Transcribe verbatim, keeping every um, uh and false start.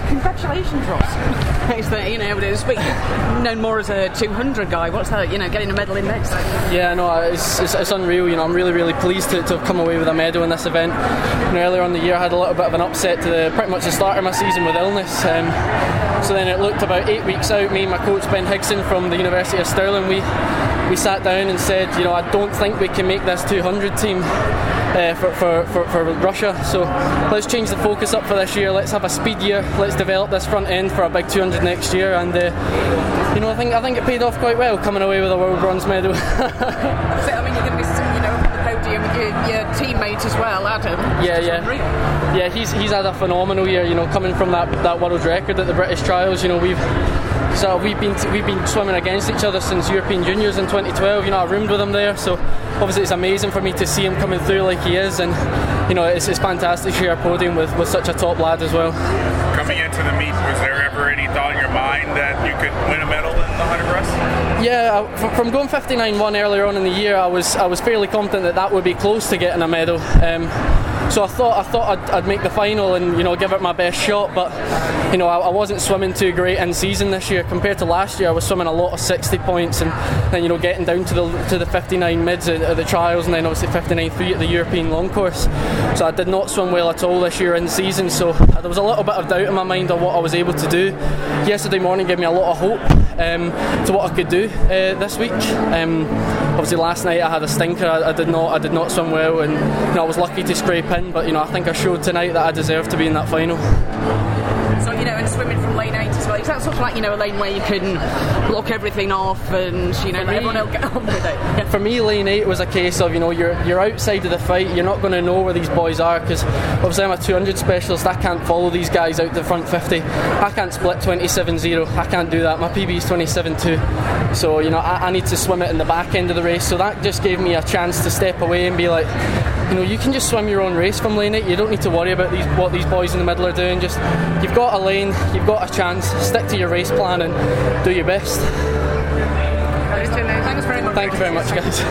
Congratulations, Ross. It's the, you know, it's known more as a two hundred guy. What's that, you know, getting a medal in this? Yeah, no, it's, it's, it's unreal. You know, I'm really, really pleased to, to have come away with a medal in this event. You know, earlier on in the year, I had a little bit of an upset to the, pretty much the start of my season with illness. Um, so then it looked about eight weeks out. Me and my coach Ben Higson from the University of Stirling, we we sat down and said, you know, I don't think we can make this two hundred team. Uh, for, for, for, for Russia, so let's change the focus up for this year. Let's have a speed year. Let's develop this front end for a big two hundred next year, and uh, you know, I think I think it paid off quite well, coming away with a world bronze medal. That's it. I mean, you're going to be, you know, on the podium with your, your teammate as well, Adam. Yeah, yeah, yeah. He's he's had a phenomenal year. You know, coming from that that world record at the British Trials. You know, we've. So we've been we've been swimming against each other since European Juniors in twenty twelve. You know, I roomed with him there, so obviously it's amazing for me to see him coming through like he is, and you know, it's, it's fantastic to share a podium with, with such a top lad as well. Coming into the meet, was there ever any thought in your mind that you could win a medal in the one hundred breast? Yeah, I, from going fifty-nine one earlier on in the year, I was I was fairly confident that that would be close to getting a medal. Um, So I thought I thought I'd, I'd make the final and, you know, give it my best shot, but you know, I, I wasn't swimming too great in season this year compared to last year. I was swimming a lot of sixty points, and then, you know, getting down to the to the fifty-nine mids at, at the trials, and then obviously fifty-nine three at the European long course. So I did not swim well at all this year in season. So there was a little bit of doubt in my mind on what I was able to do. Yesterday morning gave me a lot of hope um, to what I could do uh, this week. Um, obviously last night I had a stinker. I, I did not I did not swim well, and you know, I was lucky to scrape in. But you know, I think I showed tonight that I deserve to be in that final. So, you know, and swimming from lane eight as well, is that sort of like, you know, a lane where you can block everything off and, you know, let everyone else get on with it? Yeah. For me, lane eight was a case of, you know, you're you're outside of the fight, you're not going to know where these boys are, because obviously I'm a two hundred specialist. I can't follow these guys out to the front fifty. I can't split twenty-seven zero. I can't do that. My P B is twenty-seven two. So, you know, I, I need to swim it in the back end of the race. So that just gave me a chance to step away and be like, you know, you can just swim your own race from lane eight. You don't need to worry about these what these boys in the middle are doing. Just, you've got a lane, you've got a chance. Stick to your race plan and do your best. Thanks very much. Thank you very much, guys.